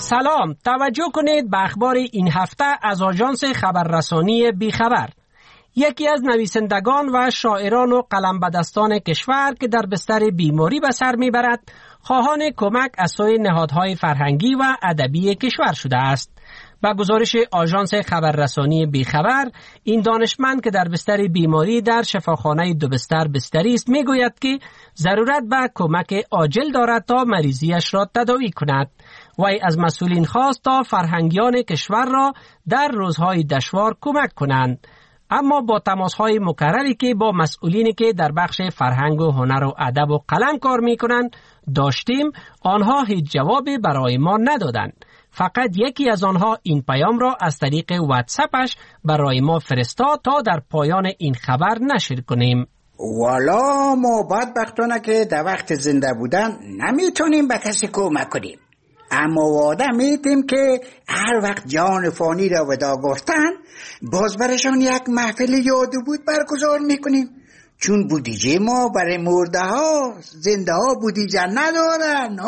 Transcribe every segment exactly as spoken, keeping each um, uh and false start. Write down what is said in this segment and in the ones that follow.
سلام، توجه کنید به اخبار این هفته از آژانس خبررسانی بیخبر. یکی از نویسندگان و شاعران و قلمبدستان کشور که در بستر بیماری به سر میبرد، خواهان کمک از سوی نهادهای فرهنگی و ادبی کشور شده است. با گزارش آژانس خبررسانی بیخبر، این دانشمند که در بستر بیماری در شفاخانه دو بستر بستری است میگوید که ضرورت به کمک عاجل دارد تا مریضیش را تداوی کند. وی از مسئولین خواست تا فرهنگیان کشور را در روزهای دشوار کمک کنند. اما با تماس‌های مکرری که با مسئولینی که در بخش فرهنگ و هنر و ادب و قلم کار می‌کنند داشتیم، آنها هیچ جوابی برای ما ندادند. فقط یکی از آنها این پیام را از طریق واتساپش برای ما فرستاد تا در پایان این خبر نشر کنیم. والا ما بدبختانه که در وقت زنده بودن نمیتونیم به کسی کمک کنیم، اما وعده میدیم که هر وقت جان فانی را ودا گفتن باز برشان یک محفل یاد بود برگزار میکنیم، چون بودیجه ما برای مرده ها، زنده ها بودیجه ندارن.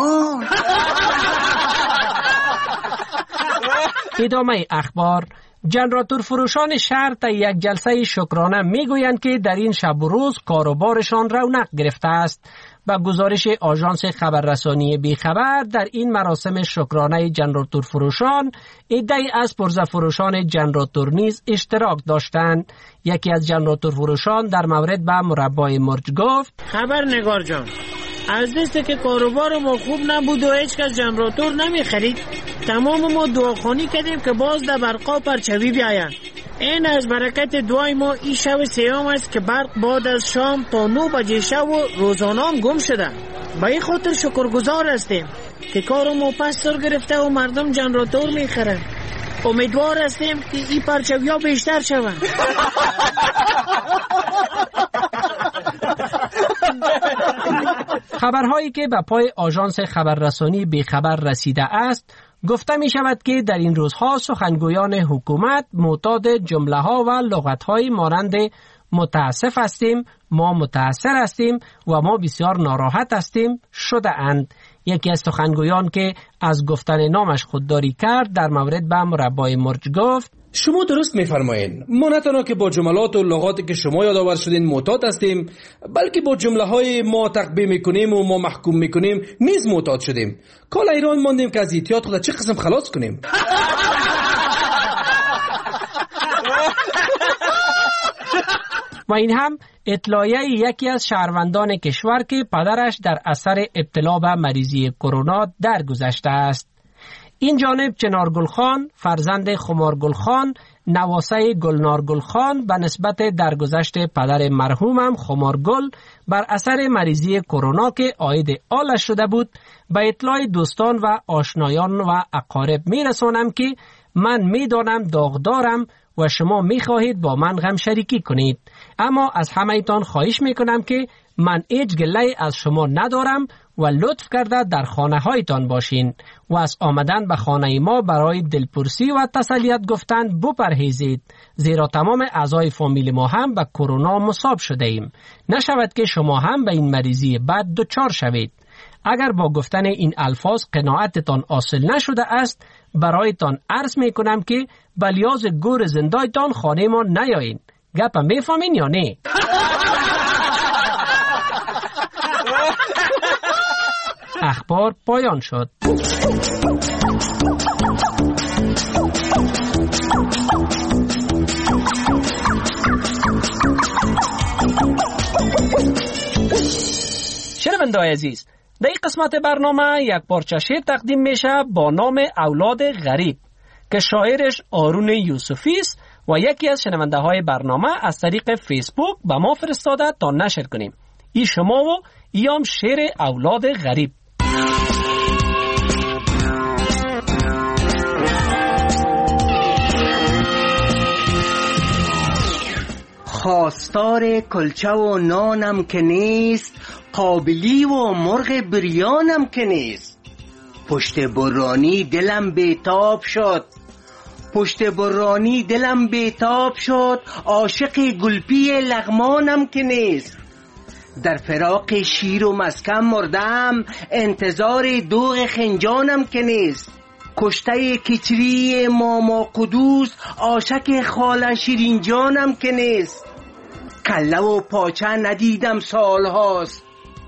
ادامه اخبار. جنراتور فروشان شهر تا یک جلسه شکرانه میگویند که در این شب و روز کاروبارشان رونق گرفته است. با گزارش آژانس خبررسانی بیخبر، در این مراسم شکرانه جنراتور فروشان عده‌ای از پرزه فروشان جنراتور نیز اشتراک داشتند. یکی از جنراتور فروشان در مورد به مربای مرج گفت: خبرنگار جان، از دسته که کاروبار ما خوب نبود و هیچ کس جنراتور نمی خرید، تمام ما دعاخوانی کردیم که باز در برقا پرچوی بیاین. این از برکت دعای ما این شب سیام است که برق بعد از شام تا نو بجه شب و روزانه گم شده. با این خاطر شکرگزار هستیم که کار ما پس سر گرفته و مردم جنراتور میخرن. امیدوار هستیم که این پرچوی ها بیشتر شوند. خبرهایی که به پای آژانس خبررسانی بیخبر رسیده است گفته می شود که در این روزها سخنگویان حکومت معتاد جمله ها و لغت های مانند متاسف هستیم، ما متاثر هستیم و ما بسیار ناراحت هستیم شده اند. یکی از سخنگویان که از گفتن نامش خودداری کرد در مورد به مربای مرج گفت: شما درست میفرمایین، ما نه تنها که با جملات و لغاتی که شما یادآور شدین معتاد هستیم، بلکه با جمله های ما تقبیح میکنیم و ما محکوم میکنیم نیز معتاد شدیم. کال ایران ماندیم که از احتیاط خود چه قسم خلاص کنیم. و این هم اطلاعیه یکی از شهروندان کشور که پدرش در اثر ابتلا به مریضی کرونا درگذشته است. این جانب چنارگل خان فرزند خمارگل خان نواسه گلنارگل خان به نسبت درگذشت پدر مرحومم خمارگل بر اثر مریضی کرونا که عاید آلش شده بود به اطلاع دوستان و آشنایان و اقارب میرسانم که من میدانم داغدارم و شما میخواهید با من غم شریکی کنید، اما از همه ایتان خواهش میکنم که من هیچ گله از شما ندارم و لطف کرده در خانه هایتان باشین و از آمدن به خانه ما برای دلپرسی و تسلیت گفتن بپرهیزید، زیرا تمام اعضای فامیل ما هم به کرونا مصاب شده ایم. نشود که شما هم به این مریضی بد دچار شوید. اگر با گفتن این الفاظ قناعتتان حاصل نشده است، برایتان عرض میکنم که بلیاز گور زندایتان خانه ما نیایین. گپم میفهمین یا نه؟ اخبار پایان شد. شنونده‌های عزیز، در این قسمت برنامه یک پارچه شعر تقدیم میشه با نام اولاد غریب که شاعرش آرون یوسفی است و یکی از شنونده های برنامه از طریق فیسبوک به ما فرستاده تا نشر کنیم. ای شما و ایام شعر اولاد غریب. خواستار کلچه و نانم که نیست، قابلی و مرغ بریانم که نیست. پشت برانی دلم بیتاب شد، پشت برانی دلم بیتاب شد، عاشق گلپی لغمانم که نیست. در فراق شیر و مسکن مردم، انتظار دوغ خنجانم که نیست. کشته کچری ماما قدوس عاشق خاله شیرین جانم که نیست. کله و پاچه ندیدم سال هاست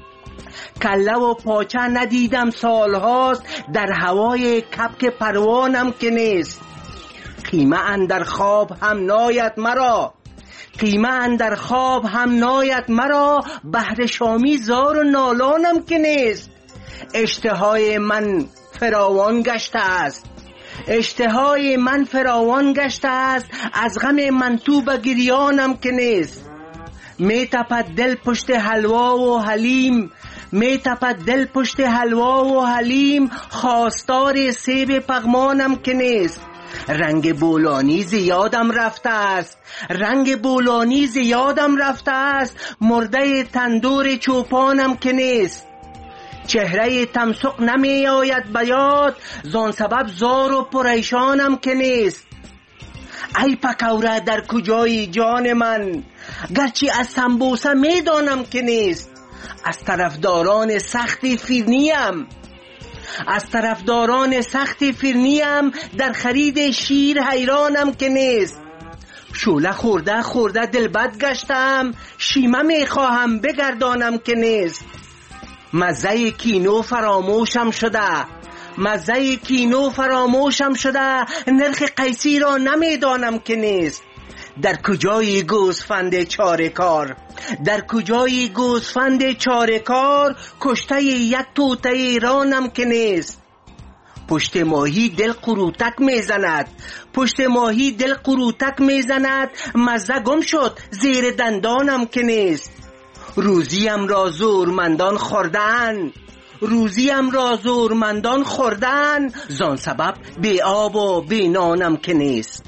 کله و پاچه ندیدم سال هاست در هوای کپک پروانم که نیست. قیمه اندر خواب هم ناید مرا قیمه اندر خواب هم ناید مرا بهر شامی زار و نالانم که نیست. اشتهای من فراوان گشته است اشتهای من فراوان گشته است از غم من تو به گریانم که نیست. می تپد دل پشت حلوا و حلیم می تپد دل پشت حلوا و حلیم خواستار سیب پغمانم که نیست. رنگ بولانی زیادم رفته است رنگ بولانی زیادم رفته است مرده تندور چوپانم که نیست. چهره تمسق نمی آید به یاد زان سبب زار و پریشانم که نیست. ای پکوره در کجای جان من گرچه از سمبوسه می دانم که نیست. از طرفداران سخت فیرنیم از طرفداران سخت فیرنیم در خرید شیر حیرانم که نیست. شوله خورده خورده دلبد گشتم شیمه می خواهم بگردانم که نیست. مزه کینو فراموشم شده مزه کینو فراموشم شده نرخ قیسی را نمیدانم که نیست. در کجای گوسفند چاره‌کار در کجای گوسفند چاره‌کار کشته یک توته ایرانم که نیست. پشت ماهی دل قروتک میزند پشت ماهی دل قروتک میزند مزه گم شد زیر دندانم که نیست. روزیم را زورمندان خوردن روزیم را زورمندان خوردن زان سبب بی آب و بی نانم که نیست.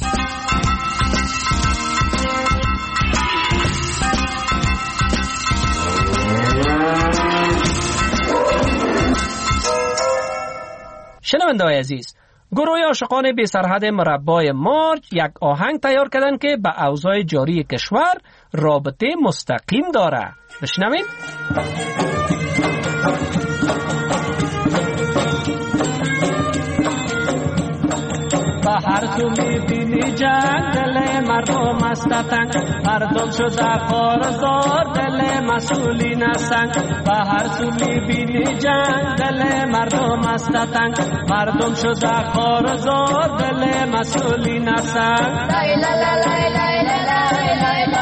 شنونده‌های عزیز، گروه عاشقان بی سرحد مربای مارچ یک آهنگ تیار کردن که به اوضاع جاری کشور رابطه مستقیم داره. بشنوید. به هر سو می‌بینی جنگ دل مردم است تنگ مردم شده خارزار دل مسئولین هستند. به هر سو می‌بینی جنگ دل مردم است تنگ مردم شده خارزار دل مسئولین هستند. لا لا لا لا لا لا لا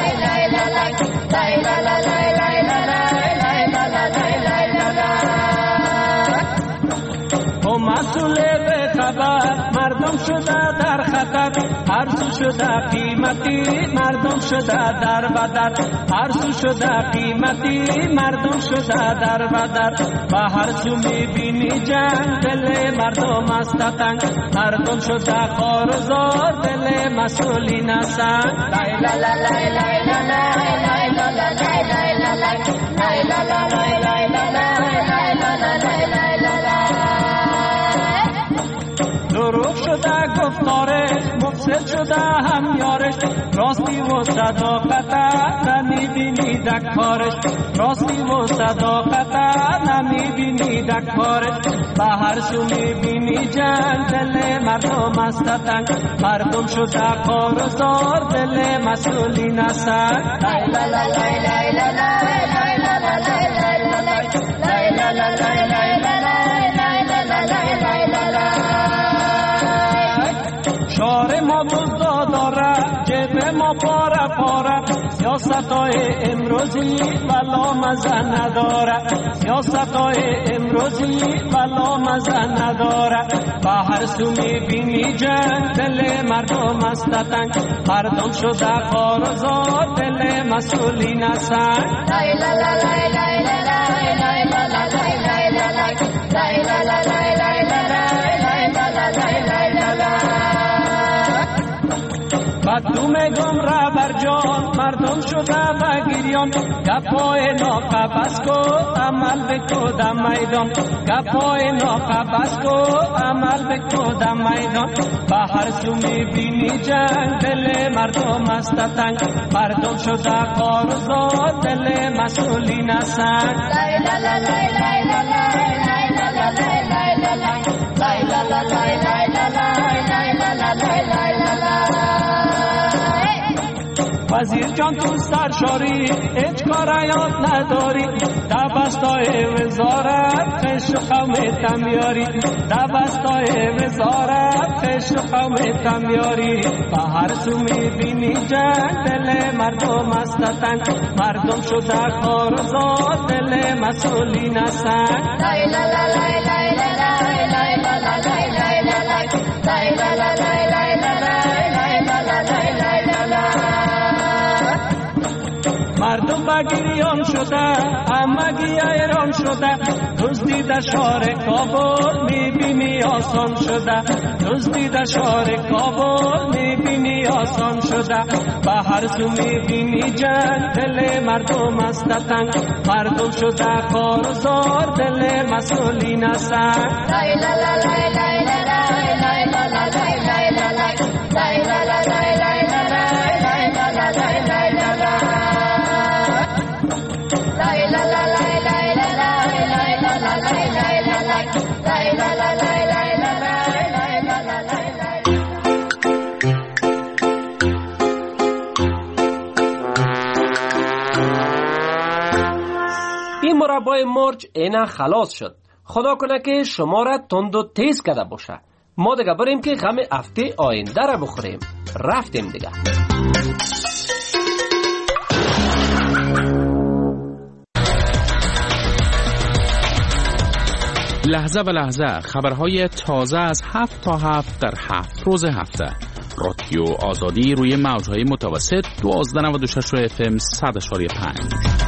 مسئول به خبر مردم شده در خطر هر سو شده قیمتی مردم شده در بدر هر سو شده قیمتی مردم شده در بدر. به هر سو میبینی جنگ دل مردم است تنگ مردم شده خارزار دل مسئولین هستند. لا لا لا لا لا لا لا لا دروغ شده گفتارش مفسد شده هم یارش راستی و صداقت نمیبینی در کارش راستی و صداقت نمیبینی در کارش. به هر سو میبینی جنگ دل مردم است تنگ مردم شده خارزار دل مسئولین هستند. لا لا لا لا لا لا شعر ما دزدا داره جبه ما پاره پاره سیاستای امروزی ولا مزه نداره سیاستای امروزی ولا مزه نداره. به هر سو میبینی جنگ دل مردم است تنگ مردم شده خارزار دل مسئولین هستند. لا لا لا لا لا لا لا بدو میگم را بر جان مردم شده بگیریان گپای ناقبس کو عمل بکو در میدان گپای ناقبس کو عمل بکو در میدان. به هر سو میبینی جنگ دل مردم است تنگ مردم شده خارزار دل مسئولین هستند. لا لا لا لا لا لا لا لا لا لا وزیر جان تو سرشاری هیچ کار یاد نداری، دبستای وزارت خش و خمت میاری، دبستای وزارت خش و خمت میاری. با هر سو میبینی جنگ دل مردم استتن، مردم شده کارزار دل مسئولین هستن. لای لا لا لای لای لای لای لا لا لای لای لای لا لا لای لای لای لا لا لای لای لا. مردم با گریان شده، همگی ایران شده، دزدی در شهر کابل میبینی آسان شده، دزدی در شهر کابل میبینی آسان شده. به هر سو میبینی جنگ دل مردم است تنگ، مردم شده کارزار دل مسئولین هستن. لای لا لا لای لای لای لای لا لا لای لای لای لا لا لای لای لای لا لای لای لا. این مربای مرج اینا خلاص شد. خدا کنه که شما را تند و تیز کرده باشه. ما دیگه بریم که غم هفته آینده را بخوریم. رفتیم دیگه. لحظه به لحظه خبرهای تازه از هفت تا هفت در هفت روز هفته. رادیو آزادی روی موجهای متوسط دوازده نود و شش اف ام صد و پنج.